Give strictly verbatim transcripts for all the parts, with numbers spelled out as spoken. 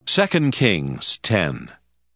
Second Kings ten.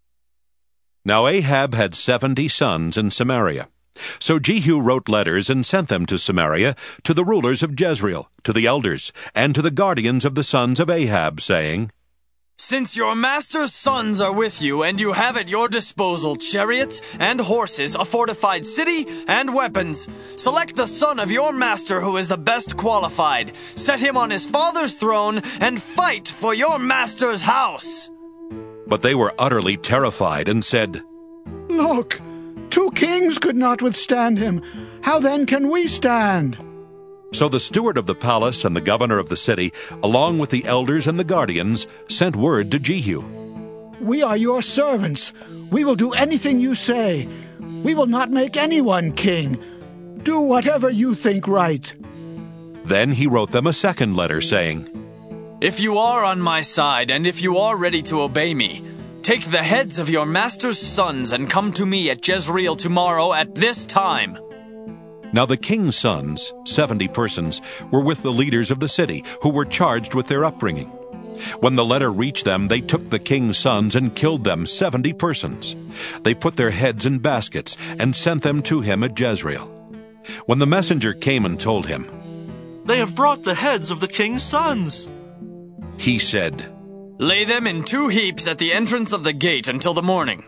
Now Ahab had seventy sons in Samaria. So Jehu wrote letters and sent them to Samaria, to the rulers of Jezreel, to the elders, and to the guardians of the sons of Ahab, saying, Since your master's sons are with you, and you have at your disposal chariots and horses, a fortified city, and weapons, select the son of your master who is the best qualified, set him on his father's throne, and fight for your master's house. But they were utterly terrified and said, Look, two kings could not withstand him. How then can we stand? So the steward of the palace and the governor of the city, along with the elders and the guardians, sent word to Jehu. We are your servants. We will do anything you say. We will not make anyone king. Do whatever you think right. Then he wrote them a second letter, saying, If you are on my side, and if you are ready to obey me, take the heads of your master's sons and come to me at Jezreel tomorrow at this time. Now the king's sons, seventy persons, were with the leaders of the city, who were charged with their upbringing. When the letter reached them, they took the king's sons and killed them, seventy persons. They put their heads in baskets and sent them to him at Jezreel. When the messenger came and told him, They have brought the heads of the king's sons, he said, Lay them in two heaps at the entrance of the gate until the morning.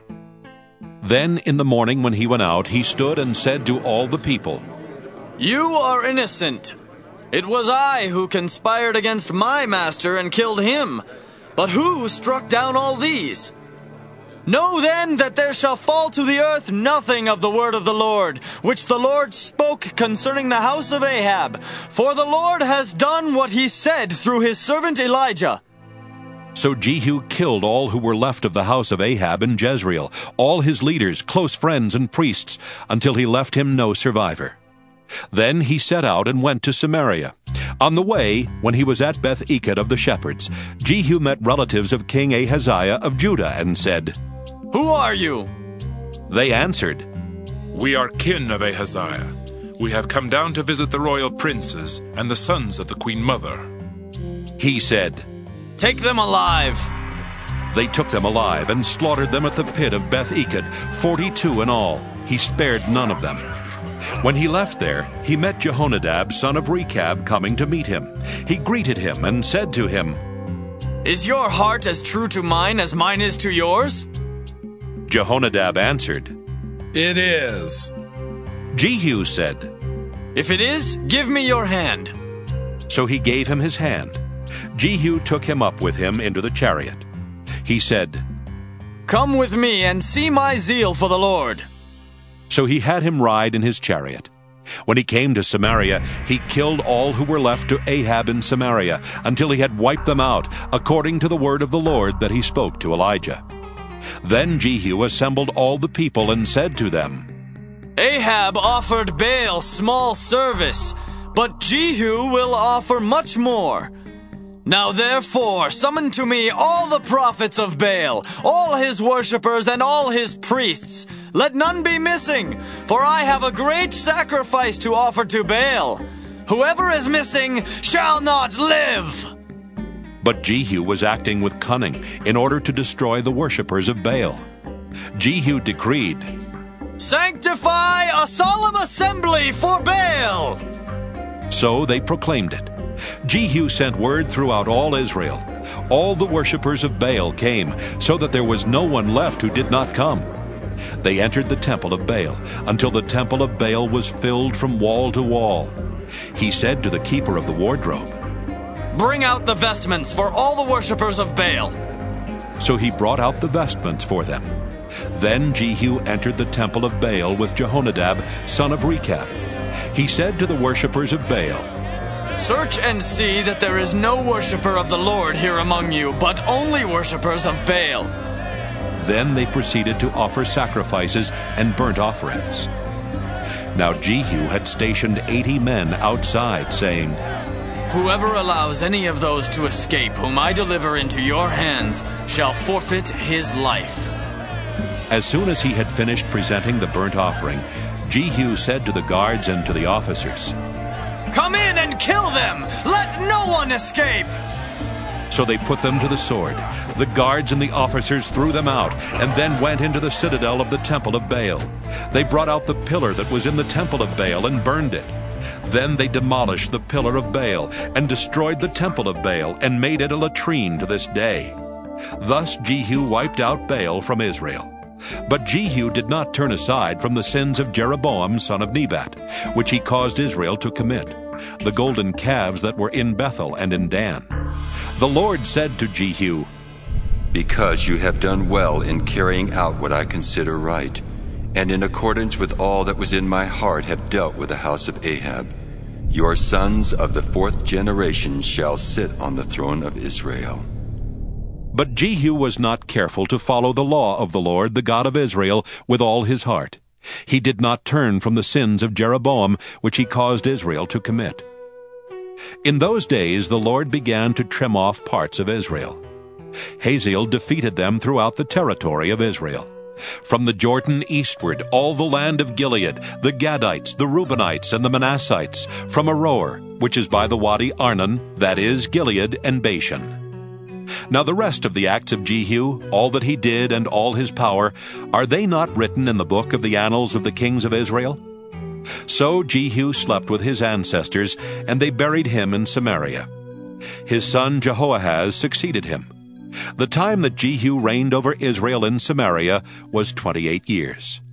Then in the morning when he went out, he stood and said to all the people, You are innocent. It was I who conspired against my master and killed him. But who struck down all these? Know then that there shall fall to the earth nothing of the word of the Lord, which the Lord spoke concerning the house of Ahab. For the Lord has done what he said through his servant Elijah. So Jehu killed all who were left of the house of Ahab in Jezreel, all his leaders, close friends, and priests, until he left him no survivor. Then he set out and went to Samaria. On the way, when he was at Beth-eked of the shepherds, Jehu met relatives of King Ahaziah of Judah and said, Who are you? They answered, We are kin of Ahaziah. We have come down to visit the royal princes and the sons of the queen mother. He said, Take them alive. They took them alive and slaughtered them at the pit of Beth-eked, forty-two in all. He spared none of them. When he left there, he met Jehonadab, son of Rechab, coming to meet him. He greeted him and said to him, Is your heart as true to mine as mine is to yours? Jehonadab answered, It is. Jehu said, If it is, give me your hand. So he gave him his hand. Jehu took him up with him into the chariot. He said, Come with me and see my zeal for the Lord. So he had him ride in his chariot. When he came to Samaria, he killed all who were left to Ahab in Samaria, until he had wiped them out, according to the word of the Lord that he spoke to Elijah. Then Jehu assembled all the people and said to them, Ahab offered Baal small service, but Jehu will offer much more. Now therefore, summon to me all the prophets of Baal, all his worshippers and all his priests. Let none be missing, for I have a great sacrifice to offer to Baal. Whoever is missing shall not live. But Jehu was acting with cunning in order to destroy the worshippers of Baal. Jehu decreed, Sanctify a solemn assembly for Baal. So they proclaimed it. Jehu sent word throughout all Israel. All the worshippers of Baal came, so that there was no one left who did not come. They entered the temple of Baal, until the temple of Baal was filled from wall to wall. He said to the keeper of the wardrobe, Bring out the vestments for all the worshippers of Baal. So he brought out the vestments for them. Then Jehu entered the temple of Baal with Jehonadab, son of Rechab. He said to the worshippers of Baal, Search and see that there is no worshipper of the Lord here among you, but only worshippers of Baal. Then they proceeded to offer sacrifices and burnt offerings. Now Jehu had stationed eighty men outside, saying, Whoever allows any of those to escape whom I deliver into your hands shall forfeit his life. As soon as he had finished presenting the burnt offering, Jehu said to the guards and to the officers, Come in and kill them! Let no one escape! So they put them to the sword. The guards and the officers threw them out, and then went into the citadel of the temple of Baal. They brought out the pillar that was in the temple of Baal and burned it. Then they demolished the pillar of Baal, and destroyed the temple of Baal, and made it a latrine to this day. Thus Jehu wiped out Baal from Israel. But Jehu did not turn aside from the sins of Jeroboam son of Nebat, which he caused Israel to commit, the golden calves that were in Bethel and in Dan. The Lord said to Jehu, "Because you have done well in carrying out what I consider right, and in accordance with all that was in my heart have dealt with the house of Ahab, your sons of the fourth generation shall sit on the throne of Israel." But Jehu was not careful to follow the law of the Lord, the God of Israel, with all his heart. He did not turn from the sins of Jeroboam, which he caused Israel to commit. In those days the Lord began to trim off parts of Israel. Hazael defeated them throughout the territory of Israel. From the Jordan eastward, all the land of Gilead, the Gadites, the Reubenites, and the Manassites, from Aroer, which is by the Wadi Arnon, that is, Gilead and Bashan. Now the rest of the acts of Jehu, all that he did and all his power, are they not written in the book of the annals of the kings of Israel? So Jehu slept with his ancestors, and they buried him in Samaria. His son Jehoahaz succeeded him. The time that Jehu reigned over Israel in Samaria was twenty-eight years.